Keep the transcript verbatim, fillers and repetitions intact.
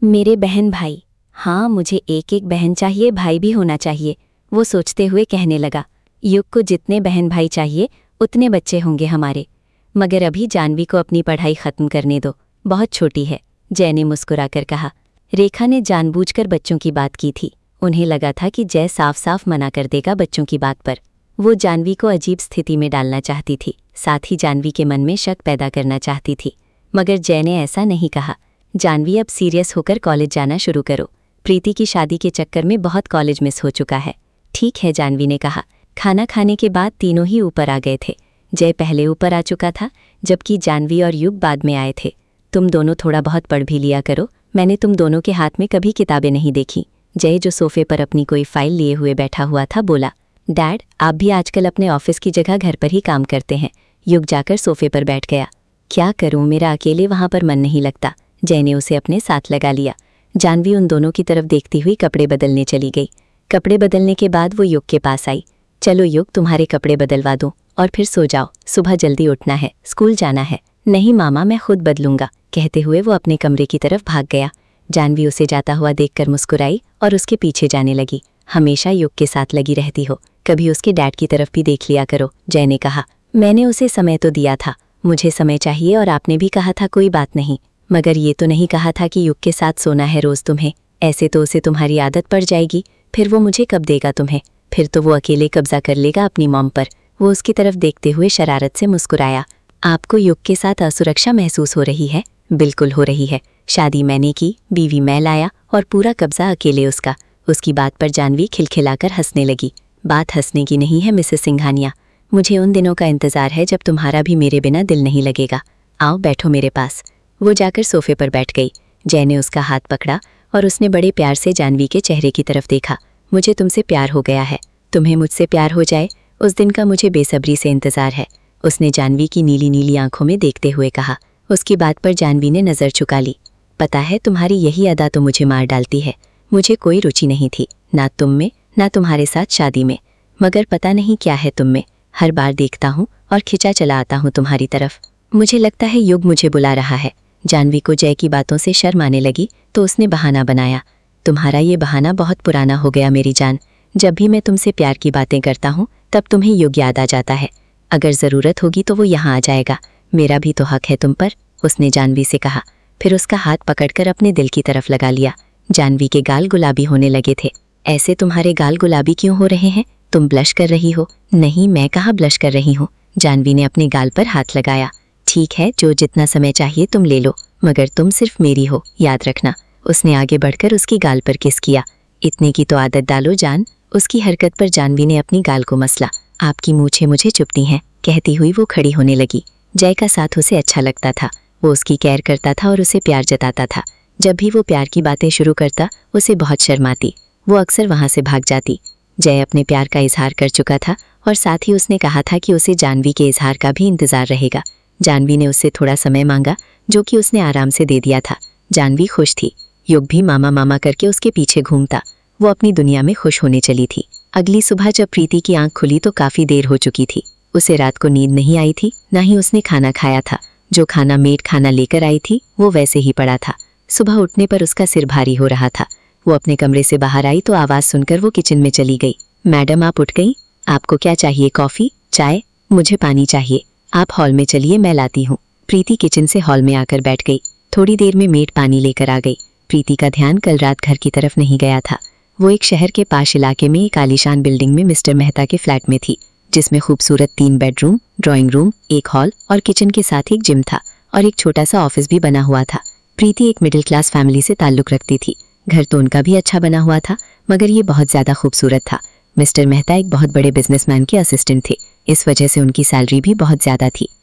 मेरे बहन भाई। हाँ, मुझे एक एक बहन चाहिए, भाई भी होना चाहिए। वो सोचते हुए कहने लगा, युग को जितने बहन भाई चाहिए उतने बच्चे होंगे हमारे। मगर अभी जानवी को अपनी पढ़ाई खत्म करने दो, बहुत छोटी है। जय ने मुस्कुराकर कहा। रेखा ने जानबूझकर बच्चों की बात की थी। उन्हें लगा था कि जय साफ साफ मना कर देगा बच्चों की बात पर। वो जानवी को अजीब स्थिति में डालना चाहती थी, साथ ही जानवी के मन में शक पैदा करना चाहती थी। मगर जय ने ऐसा नहीं कहा। जानवी, अब सीरियस होकर कॉलेज जाना शुरू करो। प्रीति की शादी के चक्कर में बहुत कॉलेज मिस हो चुका है। ठीक है, जानवी ने कहा। खाना खाने के बाद तीनों ही ऊपर आ गए थे। जय पहले ऊपर आ चुका था, जबकि जानवी और युग बाद में आए थे। तुम दोनों थोड़ा बहुत पढ़ भी लिया करो, मैंने तुम दोनों के हाथ में कभी किताबें नहीं देखी। जय, जो सोफे पर अपनी कोई फाइल लिए हुए बैठा हुआ था, बोला। डैड, आप भी आजकल अपने ऑफिस की जगह घर पर ही काम करते हैं। युग जाकर सोफे पर बैठ गया। क्या करूं, मेरा अकेले वहां पर मन नहीं लगता। जय ने उसे अपने साथ लगा लिया। जानवी उन दोनों की तरफ देखती हुई कपड़े बदलने चली गई। कपड़े बदलने के बाद वो युग के पास आई। चलो युग, तुम्हारे कपड़े बदलवा दूं और फिर सो जाओ, सुबह जल्दी उठना है, स्कूल जाना है। नहीं मामा, मैं खुद बदलूंगा, कहते हुए वो अपने कमरे की तरफ भाग गया। जानवी उसे जाता हुआ देखकर मुस्कुराई और उसके पीछे जाने लगी। हमेशा युग के साथ लगी रहती हो, कभी उसके डैड की तरफ भी देख लिया करो, जय ने कहा। मैंने उसे समय तो दिया था, मुझे समय चाहिए, और आपने भी कहा था कोई बात नहीं, मगर ये तो नहीं कहा था कि युग के साथ सोना है रोज तुम्हें। ऐसे तो उसे तुम्हारी आदत पड़ जाएगी, फिर वो मुझे कब देगा तुम्हें? फिर तो वो अकेले कब्जा कर लेगा अपनी मॉम पर। वो उसकी तरफ देखते हुए शरारत से मुस्कुराया। आपको युग के साथ असुरक्षा महसूस हो रही है? बिल्कुल हो रही है। शादी मैंने की, बीवी मैं लाया और पूरा कब्जा अकेले उसका। उसकी बात पर जानवी खिलखिलाकर हंसने लगी। बात हंसने की नहीं है मिसेस सिंघानिया, मुझे उन दिनों का इंतजार है जब तुम्हारा भी मेरे बिना दिल नहीं लगेगा। आओ बैठो मेरे पास। वो जाकर सोफे पर बैठ गई। जय ने उसका हाथ पकड़ा और उसने बड़े प्यार से जानवी के चेहरे की तरफ देखा। मुझे तुमसे प्यार हो गया है, तुम्हें मुझसे प्यार हो जाए, उस दिन का मुझे बेसब्री से इंतजार है, उसने जानवी की नीली नीली आंखों में देखते हुए कहा। उसकी बात पर जानवी ने नज़र झुका ली। पता है, तुम्हारी यही अदा तो मुझे मार डालती है। मुझे कोई रुचि नहीं थी, ना तुम में, ना तुम्हारे साथ शादी में, मगर पता नहीं क्या है तुम में। हर बार देखता हूँ और खिंचा चला आता हूँ तुम्हारी तरफ। मुझे लगता है युग मुझे बुला रहा है। जानवी को जय की बातों से शर्म आने लगी तो उसने बहाना बनाया। तुम्हारा ये बहाना बहुत पुराना हो गया मेरी जान। जब भी मैं तुमसे प्यार की बातें करता हूँ तब तुम्हें युग याद आ जाता है। अगर ज़रूरत होगी तो वो यहाँ आ जाएगा, मेरा भी तो हक है तुम पर, उसने जानवी से कहा। फिर उसका हाथ पकड़कर अपने दिल की तरफ लगा लिया। जानवी के गाल गुलाबी होने लगे थे। ऐसे तुम्हारे गाल गुलाबी क्यों हो रहे हैं? तुम ब्लश कर रही हो? नहीं, मैं कहाँ ब्लश कर रही हूँ। जानवी ने अपने गाल पर हाथ लगाया। ठीक है, जो जितना समय चाहिए तुम ले लो, मगर तुम सिर्फ मेरी हो, याद रखना। उसने आगे बढ़कर उसकी गाल पर किस किया। इतने की तो आदत डालो जान। उसकी हरकत पर जानवी ने अपनी गाल को मसला। आपकी मूछें मुझे चुभती हैं, कहती हुई वो खड़ी होने लगी। जय का साथ उसे अच्छा लगता था। वो उसकी केयर करता था और उसे प्यार जताता था। जब भी वो प्यार की बातें शुरू करता उसे बहुत शर्म आती, वो अक्सर वहाँ से भाग जाती। जय अपने प्यार का इजहार कर चुका था और साथ ही उसने कहा था कि उसे जानवी के इजहार का भी इंतजार रहेगा। जानवी ने उससे थोड़ा समय मांगा, जो कि उसने आराम से दे दिया था। जानवी खुश थी। युग भी मामा मामा करके उसके पीछे घूमता। वो अपनी दुनिया में खुश होने चली थी। अगली सुबह जब प्रीति की आंख खुली तो काफ़ी देर हो चुकी थी। उसे रात को नींद नहीं आई थी, ना ही उसने खाना खाया था। जो खाना मेड खाना लेकर आई थी वो वैसे ही पड़ा था। सुबह उठने पर उसका सिर भारी हो रहा था। वो अपने कमरे से बाहर आई तो आवाज़ सुनकर वो किचन में चली गई। मैडम, आप उठ गई? आपको क्या चाहिए, कॉफ़ी, चाय? मुझे पानी चाहिए। आप हॉल में चलिए, मैं लाती हूँ। प्रीति किचन से हॉल में आकर बैठ गई। थोड़ी देर में मेड पानी लेकर आ गई। प्रीति का ध्यान कल रात घर की तरफ नहीं गया था। वो एक शहर के पास इलाके में एक आलीशान बिल्डिंग में मिस्टर मेहता के फ्लैट में थी, जिसमें खूबसूरत तीन बेडरूम, ड्राइंग रूम, एक हॉल और किचन के साथ एक जिम था और एक छोटा सा ऑफिस भी बना हुआ था। प्रीति एक मिडिल क्लास फैमिली से ताल्लुक़ रखती थी। घर तो उनका भी अच्छा बना हुआ था, मगर ये बहुत ज़्यादा खूबसूरत था। मिस्टर मेहता एक बहुत बड़े बिजनेसमैन के असिस्टेंट थे, इस वजह से उनकी सैलरी भी बहुत ज़्यादा थी।